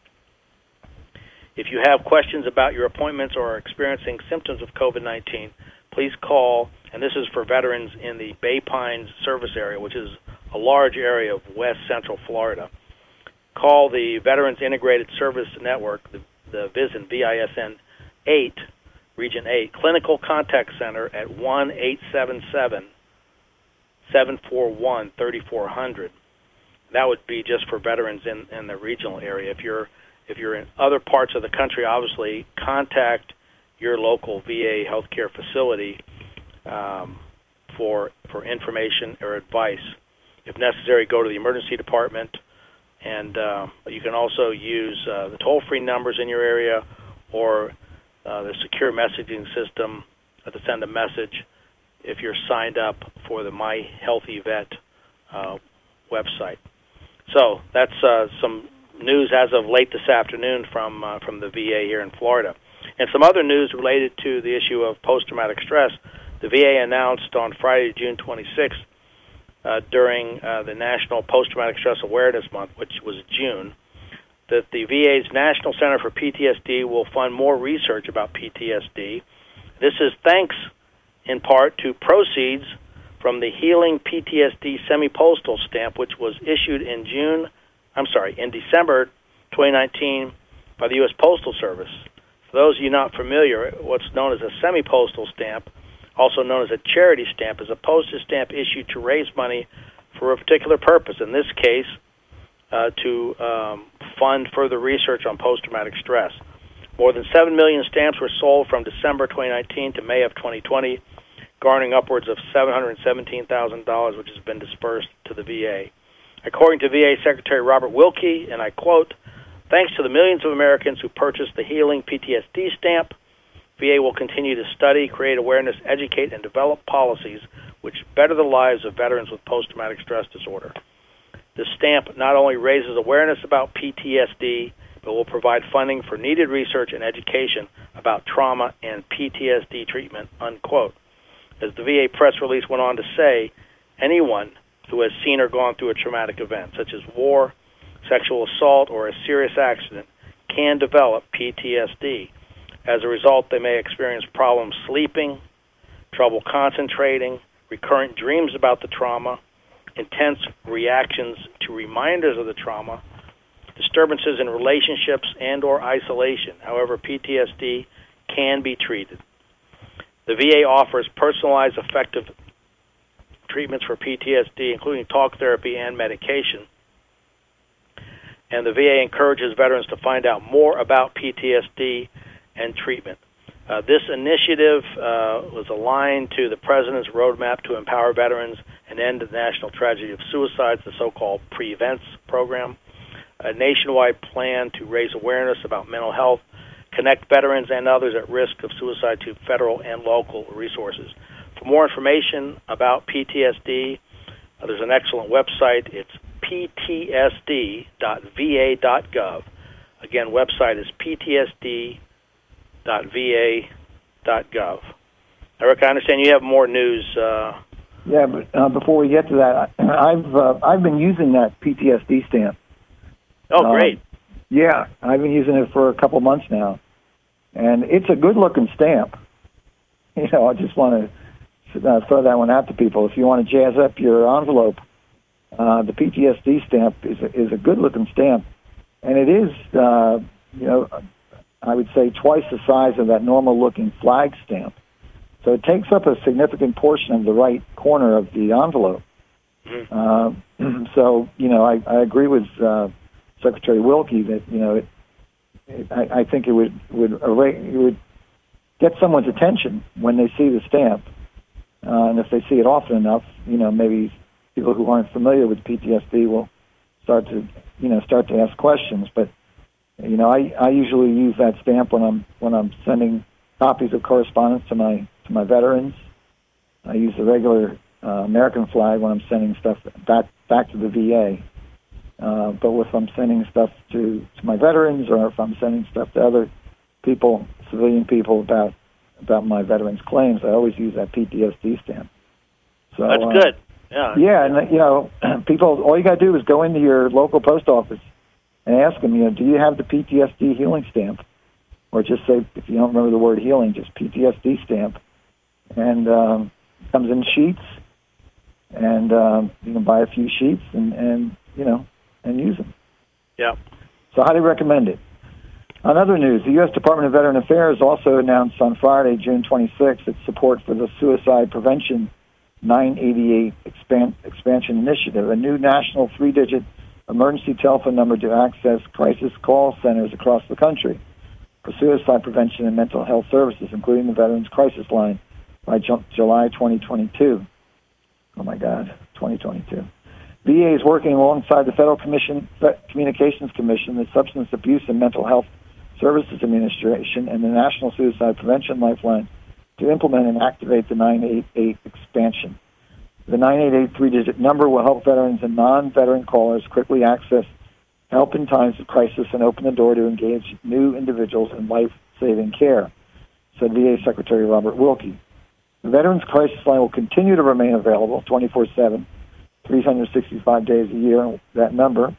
If you have questions about your appointments or are experiencing symptoms of COVID nineteen, please call," and this is for veterans in the Bay Pines service area, which is a large area of west central Florida. Call the Veterans Integrated Service Network, the, the VISN, V I S N eight, Region eight, Clinical Contact Center at one eight seven seven, seven four one, three four zero zero. That would be just for veterans in, in the regional area. If you're if you're in other parts of the country, obviously contact your local V A healthcare facility um, for for information or advice. If necessary, go to the emergency department, and uh, you can also use uh, the toll-free numbers in your area or uh, the secure messaging system to send a message if you're signed up for the My Healthy Vet uh, website. So that's uh, some news as of late this afternoon from uh, from the V A here in Florida. And some other news related to the issue of post-traumatic stress. The V A announced on Friday, June twenty-sixth, uh, during uh, the National Post-Traumatic Stress Awareness Month, which was June, that the V A's National Center for P T S D will fund more research about P T S D. This is thanks, in part, to proceeds from the Healing P T S D semi-postal stamp, which was issued in June, I'm sorry, in December twenty nineteen by the U S Postal Service. For those of you not familiar, what's known as a semi-postal stamp, also known as a charity stamp, is a postage stamp issued to raise money for a particular purpose. In this case, uh, to um, fund further research on post-traumatic stress. More than seven million stamps were sold from December twenty nineteen to May of twenty twenty, garnering upwards of seven hundred seventeen thousand dollars, which has been dispersed to the V A. According to V A Secretary Robert Wilkie, and I quote, "Thanks to the millions of Americans who purchased the Healing P T S D stamp, V A will continue to study, create awareness, educate, and develop policies which better the lives of veterans with post-traumatic stress disorder. This stamp not only raises awareness about P T S D, but will provide funding for needed research and education about trauma and P T S D treatment," unquote. As the V A press release went on to say, anyone who has seen or gone through a traumatic event, such as war, sexual assault, or a serious accident, can develop P T S D. As a result, they may experience problems sleeping, trouble concentrating, recurrent dreams about the trauma, intense reactions to reminders of the trauma, disturbances in relationships, and or isolation. However, P T S D can be treated. The V A offers personalized, effective treatments for P T S D, including talk therapy and medication. and the V A encourages veterans to find out more about P T S D and treatment. Uh, this initiative uh, was aligned to the President's roadmap to empower veterans and end the national tragedy of suicides, the so-called PREVENTS program, a nationwide plan to raise awareness about mental health, connect veterans and others at risk of suicide to federal and local resources. For more information about P T S D, uh, there's an excellent website. It's p t s d dot v a dot gov. Again, website is p t s d dot v a dot gov. Eric, I understand you have more news. Uh, yeah, but uh, before we get to that, I've uh, I've been using that P T S D stamp. Oh, great. Um, yeah, I've been using it for a couple months now, and it's a good-looking stamp. You know, I just want to uh, throw that one out to people. If you want to jazz up your envelope, uh, the P T S D stamp is a, is a good-looking stamp, and it is, uh, you know, I would say twice the size of that normal-looking flag stamp. So it takes up a significant portion of the right corner of the envelope. Mm-hmm. Uh, so, you know, I, I agree with uh, Secretary Wilkie that, you know, it, it, I, I think it would would it would get someone's attention when they see the stamp. Uh, and if they see it often enough, you know, maybe people who aren't familiar with P T S D will start to, you know, start to ask questions. But You know, I, I usually use that stamp when I'm when I'm sending copies of correspondence to my to my veterans. I use the regular uh, American flag when I'm sending stuff back back to the V A. Uh, but if I'm sending stuff to, to my veterans, or if I'm sending stuff to other people, civilian people about about my veterans' claims, I always use that P T S D stamp. So that's uh, good. Yeah. Yeah, and you know, people. All you got to do is go into your local post office and ask them, you know, do you have the P T S D healing stamp? Or just say, if you don't remember the word healing, just P T S D stamp. And um, it comes in sheets, and um, you can buy a few sheets and, and, you know, and use them. Yeah. So highly recommend it. On other news, the U S Department of Veteran Affairs also announced on Friday, June twenty-sixth, its support for the Suicide Prevention nine eighty-eight expand, Expansion Initiative, a new national three-digit emergency telephone number to access crisis call centers across the country for suicide prevention and mental health services, including the Veterans Crisis Line, by Ju- July twenty twenty-two. Oh, my God, twenty twenty-two. V A is working alongside the Federal Commission, Communications Commission, the Substance Abuse and Mental Health Services Administration, and the National Suicide Prevention Lifeline to implement and activate the nine eighty-eight expansion. The nine eighty-eight three-digit number will help veterans and non-veteran callers quickly access help in times of crisis and open the door to engage new individuals in life-saving care, said V A Secretary Robert Wilkie. The Veterans Crisis Line will continue to remain available twenty-four seven, three hundred sixty-five days a year. That number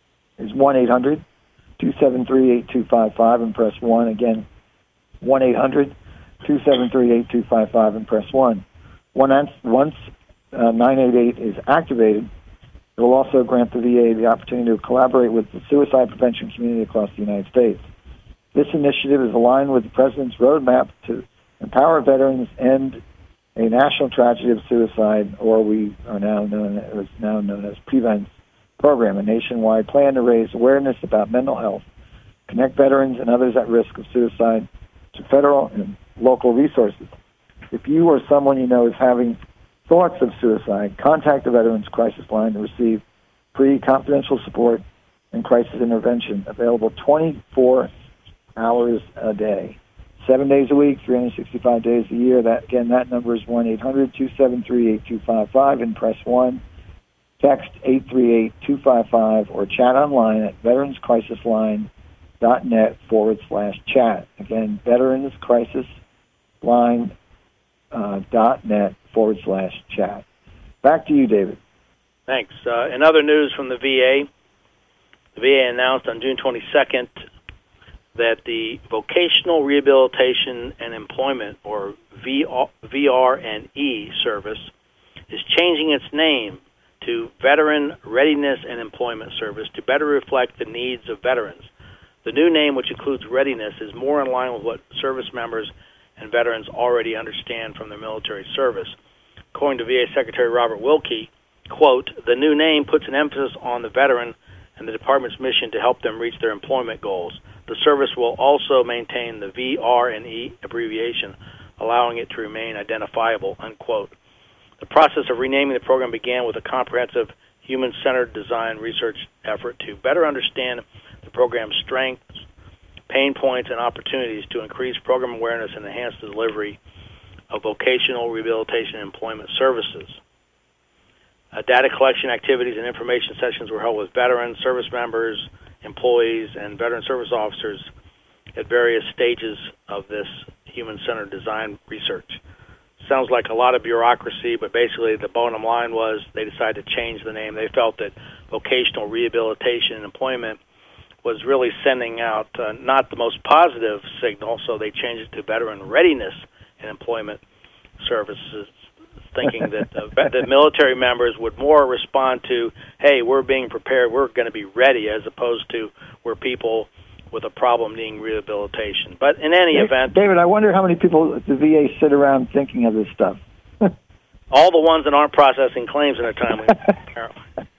is one eight hundred two seven three eight two five five and press one. Again, one eight hundred two seven three eight two five five and press one. Once, once uh, nine eighty-eight is activated, it will also grant the V A the opportunity to collaborate with the suicide prevention community across the United States. This initiative is aligned with the President's roadmap to empower veterans and a national tragedy of suicide, or we are now known as now known as PREVENTS program, a nationwide plan to raise awareness about mental health, connect veterans and others at risk of suicide to federal and local resources. If you or someone you know is having thoughts of suicide, contact the Veterans Crisis Line to receive free confidential support and crisis intervention available twenty-four hours a day, seven days a week, three hundred sixty-five days a year. That again, that number is one eight hundred two seven three eight two five five and press one. Text eight three eight two five five or chat online at veteranscrisisline dot net forward slash chat. Again, veteranscrisisline uh, dot net forward slash chat. Back to you, David. Thanks. Uh, in other news from the V A, the V A announced on June twenty-second that the Vocational Rehabilitation and Employment, or V R and E service, is changing its name to Veteran Readiness and Employment Service to better reflect the needs of veterans. The new name, which includes readiness, is more in line with what service members and veterans already understand from their military service. According to V A Secretary Robert Wilkie, quote, the new name puts an emphasis on the veteran and the department's mission to help them reach their employment goals. The service will also maintain the V R and E abbreviation, allowing it to remain identifiable, unquote. The process of renaming the program began with a comprehensive human-centered design research effort to better understand the program's strengths, pain points, and opportunities to increase program awareness and enhance the delivery of vocational rehabilitation and employment services. Uh, data collection activities and information sessions were held with veterans, service members, employees, and veteran service officers at various stages of this human-centered design research. Sounds like a lot of bureaucracy, but basically the bottom line was they decided to change the name. They felt that vocational rehabilitation and employment was really sending out uh, not the most positive signal, so they changed it to veteran readiness and employment services, thinking that uh, the military members would more respond to, hey, we're being prepared, we're going to be ready, as opposed to we're people with a problem needing rehabilitation. But in any David, event... David, I wonder how many people at the V A sit around thinking of this stuff. All the ones that aren't processing claims in a timely manner.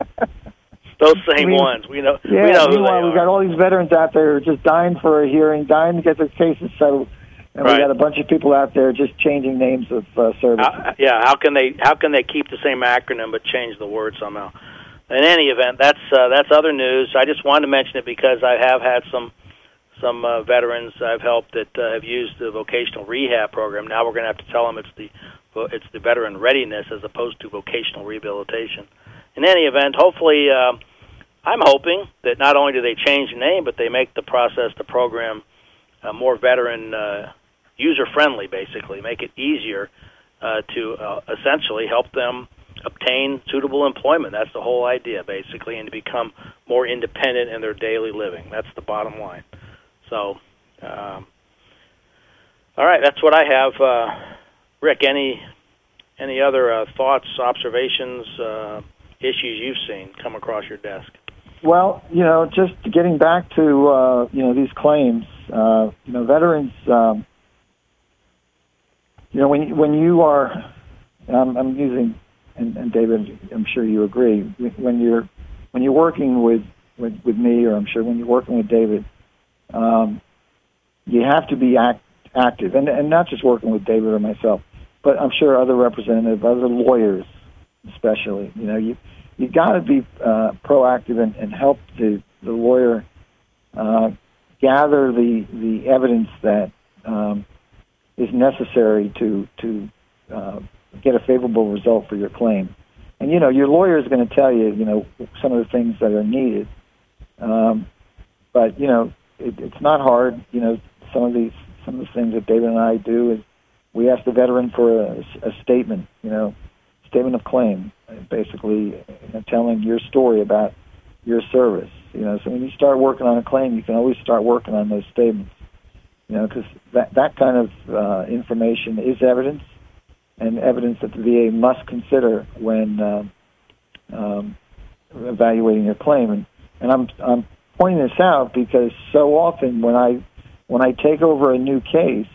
Those same I mean, ones. We know, yeah, we know who they meanwhile, are. We've got all these veterans out there who are just dying for a hearing, dying to get their cases settled. And right. we got a bunch of people out there just changing names of uh, services. How, yeah, how can they how can they keep the same acronym but change the word somehow? In any event, that's uh, that's other news. I just wanted to mention it because I have had some some uh, veterans I've helped that uh, have used the vocational rehab program. Now we're going to have to tell them it's the it's the veteran readiness as opposed to vocational rehabilitation. In any event, hopefully, uh, I'm hoping that not only do they change the name, but they make the process, the program, uh, more veteran uh, user-friendly, basically, make it easier uh, to uh, essentially help them obtain suitable employment. That's the whole idea, basically, and to become more independent in their daily living. That's the bottom line. So, um, all right, that's what I have. Uh, Rick, any any other uh, thoughts, observations, uh, issues you've seen come across your desk? Well, you know, just getting back to, uh, you know, these claims, uh, you know, veterans, um, you know, when, when you are, um, I'm using, and, and David, I'm sure you agree, when you're when you're working with, with, with me, or I'm sure when you're working with David, um, you have to be act, active, and, and not just working with David or myself, but I'm sure other representatives, other lawyers especially, you know, you you got to be uh, proactive and, and help the, the lawyer uh, gather the the evidence that um, is necessary to to uh, get a favorable result for your claim. And you know, your lawyer is going to tell you, you know, some of the things that are needed. Um, but you know, it, it's not hard. You know, some of these some of the things that David and I do is we ask the veteran for a, a statement. You know. Statement of claim, basically, you know, telling your story about your service. You know, so when you start working on a claim, you can always start working on those statements. You know, because that that kind of uh, information is evidence, and evidence that the V A must consider when uh, um, evaluating your claim. And, and I'm I'm pointing this out because so often when I when I take over a new case,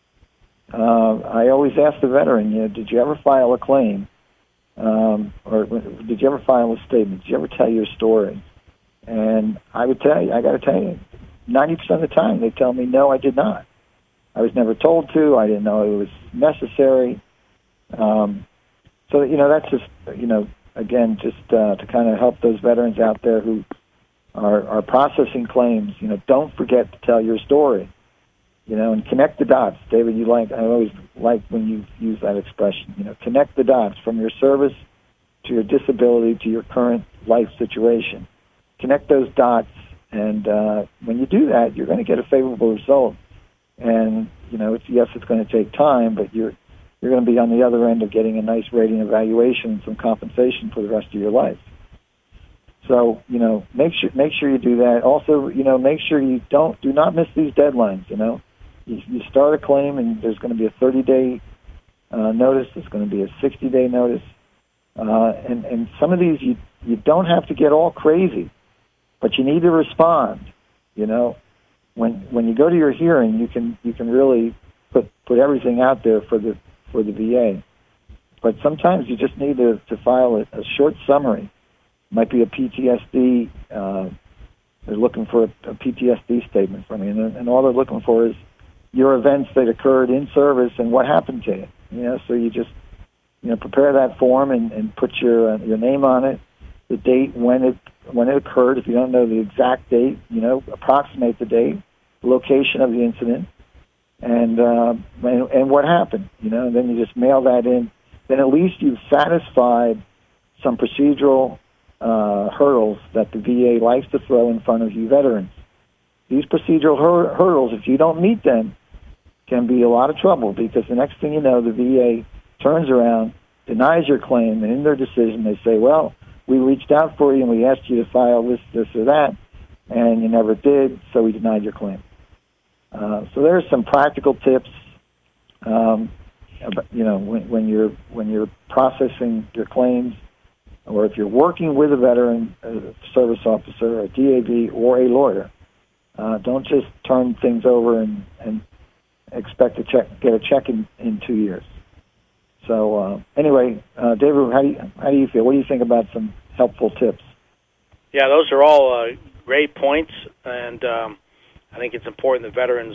uh, I always ask the veteran, you know, did you ever file a claim? Um, or did you ever file a statement? Did you ever tell your story? And I would tell you, I got to tell you, ninety percent of the time they tell me, no, I did not. I was never told to. I didn't know it was necessary. Um, so, you know, that's just, you know, again, just uh, to kind of help those veterans out there who are, are processing claims. You know, don't forget to tell your story. You know, and connect the dots. David, you like, I always like when you use that expression. You know, connect the dots from your service to your disability to your current life situation. Connect those dots, and uh, when you do that, you're going to get a favorable result. And, you know, it's, yes, it's going to take time, but you're you're going to be on the other end of getting a nice rating evaluation and some compensation for the rest of your life. So, you know, make sure make sure you do that. Also, you know, make sure you don't do not miss these deadlines, you know. You, you start a claim, and there's going to be a thirty-day uh, notice. There's going to be a sixty-day notice. Uh, and, and some of these, you, you don't have to get all crazy, but you need to respond. You know, when when you go to your hearing, you can you can really put put everything out there for the for the V A. But sometimes you just need to, to file a, a short summary. It might be a P T S D Uh, they're looking for a, a P T S D statement from you, and, and all they're looking for is your events that occurred in service and what happened to you. You know, so you just you know prepare that form and, and put your uh, your name on it, the date when it when it occurred. If you don't know the exact date, you know, approximate the date, the location of the incident, and uh, and, and what happened. You know, and then you just mail that in. Then at least you've satisfied some procedural uh, hurdles that the V A likes to throw in front of you veterans. These procedural hur- hurdles, if you don't meet them, can be a lot of trouble, because the next thing you know, the V A turns around, denies your claim, and in their decision they say, well, we reached out for you and we asked you to file this, this, or that, and you never did, so we denied your claim. Uh, so there are some practical tips. Um, you know, when, when you're when you're processing your claims, or if you're working with a veteran, a service officer, a D A V, or a lawyer, uh, don't just turn things over and, and expect to check get a check in, in two years. So uh, anyway, uh, David, how do you how do you feel? What do you think about some helpful tips? Yeah, those are all uh, great points, and um, I think it's important that veterans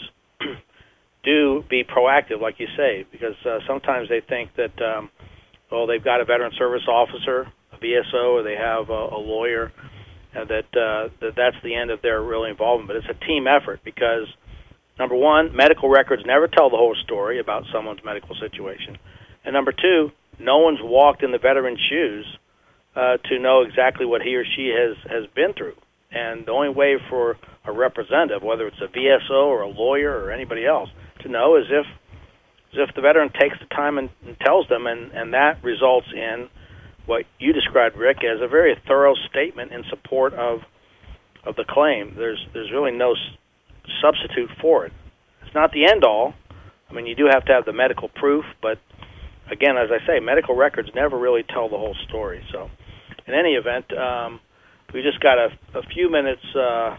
do be proactive, like you say, because uh, sometimes they think that, um, well, they've got a veteran service officer, a V S O, or they have a, a lawyer, and that, uh, that that's the end of their real involvement. But it's a team effort because, number one, medical records never tell the whole story about someone's medical situation. And number two, no one's walked in the veteran's shoes uh, to know exactly what he or she has, has been through. And the only way for a representative, whether it's a V S O or a lawyer or anybody else, to know is if is if the veteran takes the time and, and tells them, and, and that results in what you described, Rick, as a very thorough statement in support of of the claim. There's there's really no s- substitute for it. It's not the end all. I mean, you do have to have the medical proof, but again, as I say, medical records never really tell the whole story. So, in any event, um, we just got a, a few minutes uh,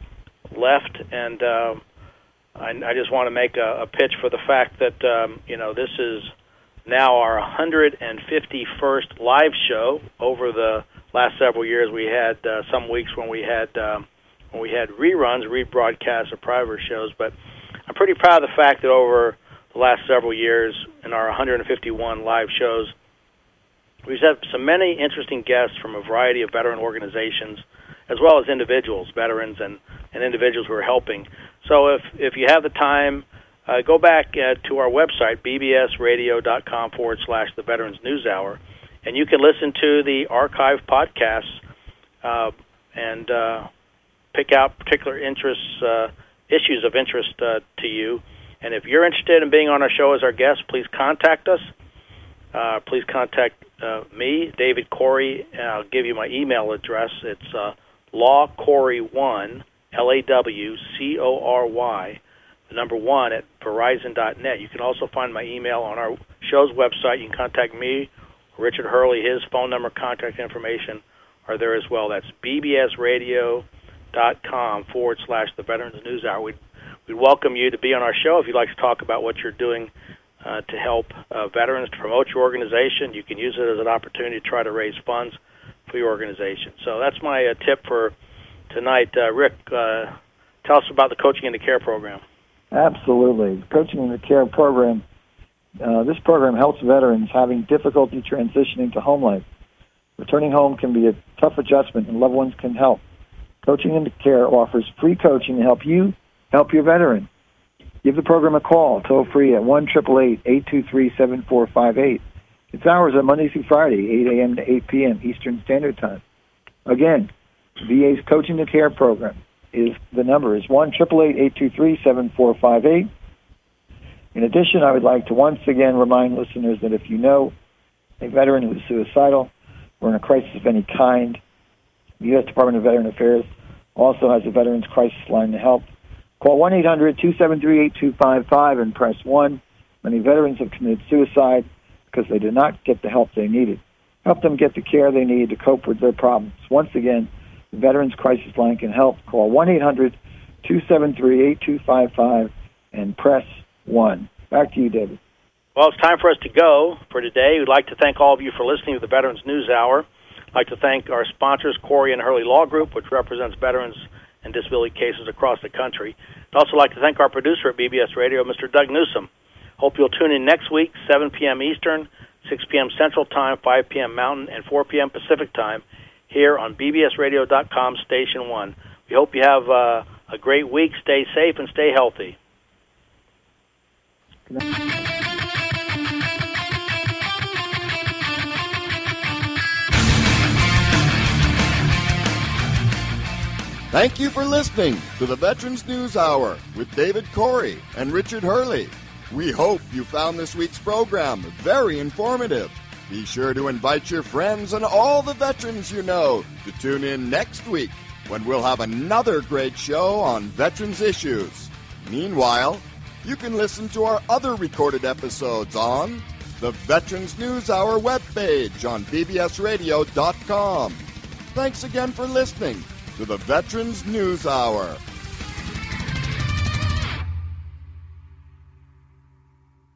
left, and uh, I, I just want to make a, a pitch for the fact that um, you know this is now our one hundred fifty-first live show. Over the last several years, we had uh, some weeks when we had um, when we had reruns, rebroadcasts of private shows. But I'm pretty proud of the fact that over the last several years, in our one hundred fifty-one live shows, we've had some many interesting guests from a variety of veteran organizations, as well as individuals, veterans and, and individuals who are helping. So if, if you have the time, uh, go back uh, to our website, bbsradio.com forward slash the Veterans News Hour, and you can listen to the archive podcasts uh, and uh, pick out particular interests, uh, issues of interest uh, to you. And if you're interested in being on our show as our guest, please contact us. Uh, please contact uh, me, David Corey. I'll give you my email address. It's uh, lawcorey one, L A W C O R Y, the number one, at verizon dot net. You can also find my email on our show's website. You can contact me, Richard Hurley. His phone number, contact information are there as well. That's bbsradio.com forward slash the Veterans News Hour. We'd, we'd welcome you to be on our show if you'd like to talk about what you're doing uh, to help uh, veterans, to promote your organization. You can use it as an opportunity to try to raise funds for your organization. So that's my uh, tip for tonight. Uh, Rick, uh, tell us about the Coaching into Care program. Absolutely. Coaching into Care program, uh, this program helps veterans having difficulty transitioning to home life. Returning home can be a tough adjustment, and loved ones can help. Coaching into Care offers free coaching to help you help your veteran. Give the program a call, toll-free at one eight eight eight, eight two three, seven four five eight. Its hours are Monday through Friday, eight a.m. to eight p.m. Eastern Standard Time. Again, V A's Coaching to Care program is the number is one eight eight eight, eight two three, seven four five eight. In addition, I would like to once again remind listeners that if you know a veteran who is suicidal or in a crisis of any kind, the U S Department of Veteran Affairs also has a Veterans Crisis Line to help. Call one eight hundred, two seven three, eight two five five and press one. Many veterans have committed suicide because they did not get the help they needed. Help them get the care they need to cope with their problems. Once again, the Veterans Crisis Line can help. Call one eight hundred, two seven three, eight two five five and press one. Back to you, David. Well, it's time for us to go for today. We'd like to thank all of you for listening to the Veterans News Hour. I'd like to thank our sponsors, Corey and Hurley Law Group, which represents veterans and disability cases across the country. I'd also like to thank our producer at B B S Radio, Mister Doug Newsom. Hope you'll tune in next week, seven p.m. Eastern, six p.m. Central Time, five p.m. Mountain, and four p.m. Pacific Time here on B B S radio dot com, Station one. We hope you have uh, a great week. Stay safe and stay healthy. Thank you for listening to the Veterans News Hour with David Corey and Richard Hurley. We hope you found this week's program very informative. Be sure to invite your friends and all the veterans you know to tune in next week when we'll have another great show on veterans issues. Meanwhile, you can listen to our other recorded episodes on the Veterans News Hour webpage on B B S radio dot com. Thanks again for listening to the Veterans News Hour.